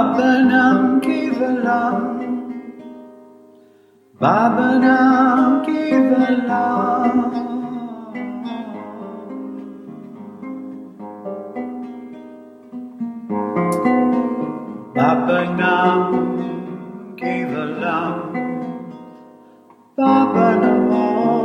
Babanam Kevalam, Babanam Kevalam, Babanam Kevalam, Babanam.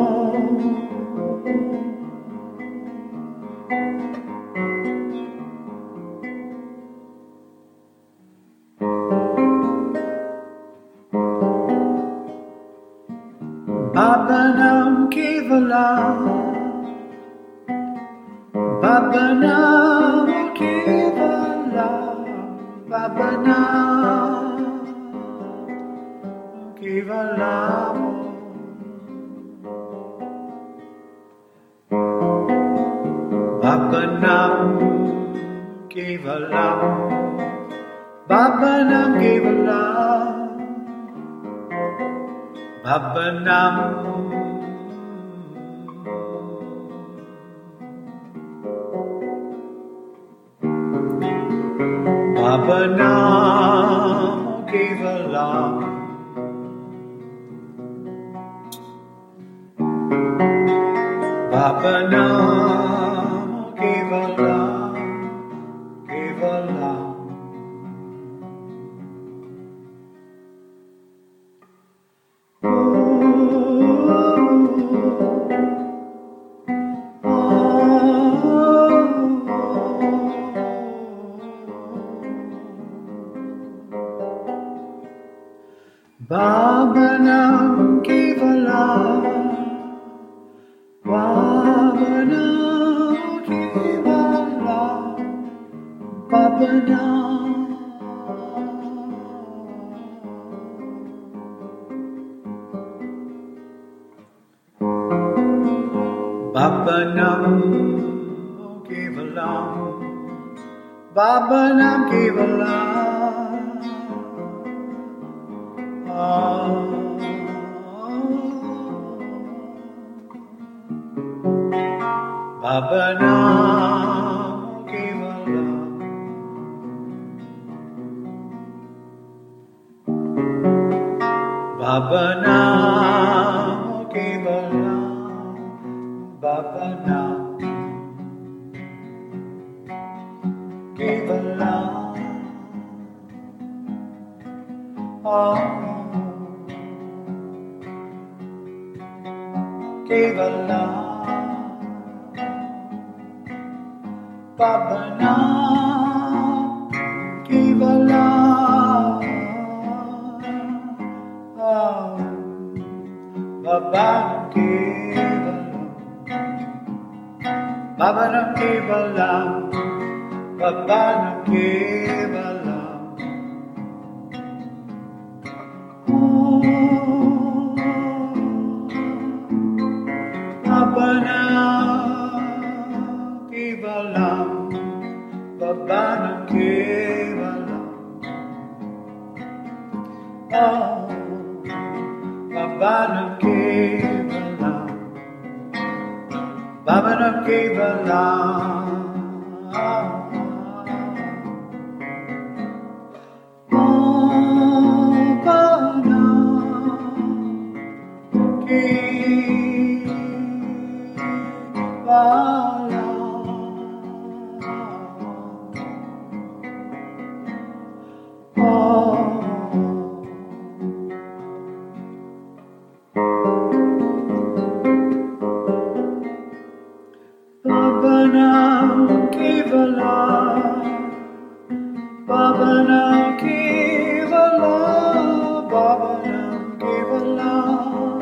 Babanam Kevalam, Babanam Kevalam, Babanam Kevalam, Babanam Kevalam, Babanam Kevalam, Babanam Babanam Kevalam, Babanam Kevalam, Kevalam. Babanam Kevalam, Babanam Kevalam, Babanam. Babanam Kevalam, Babanam Kevalam, Babanam Kevalam, Babanam Kevalam, Babanam Kevalam, Kevalam, Babanam Kevalam, Babanam Kevalam, Babanam Kevalam, Babanam Kevalam, Babanam Kevalam, Babanam Kevalam, Babanam Kevalam, Babanam Kevalam, Babanam Kevalam, Babanam Kevalam, Babanam Kevalam,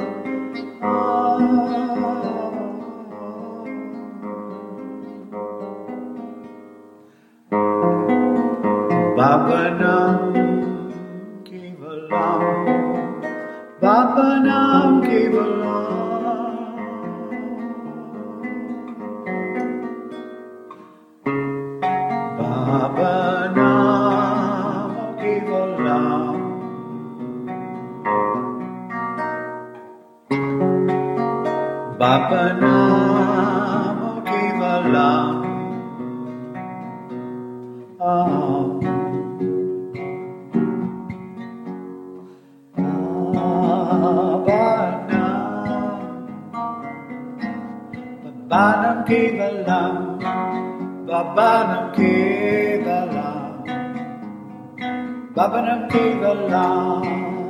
Babanam Kevalam, Babanam Kevalam, Babanam Kevalam, Babanam Kevalam, Babanam Kevalam, Babanam Kevalam, Babanam Kevalam.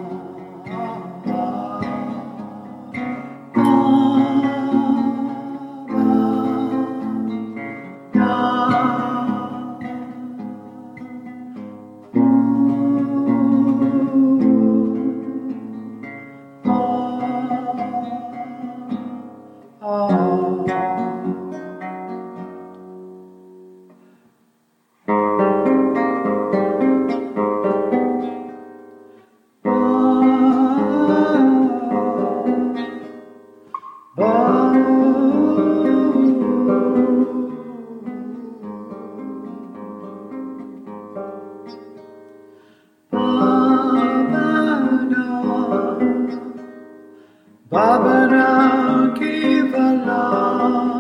Babanam Kevalam.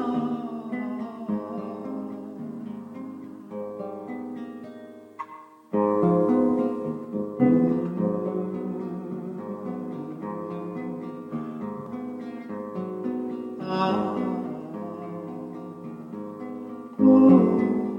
Oh.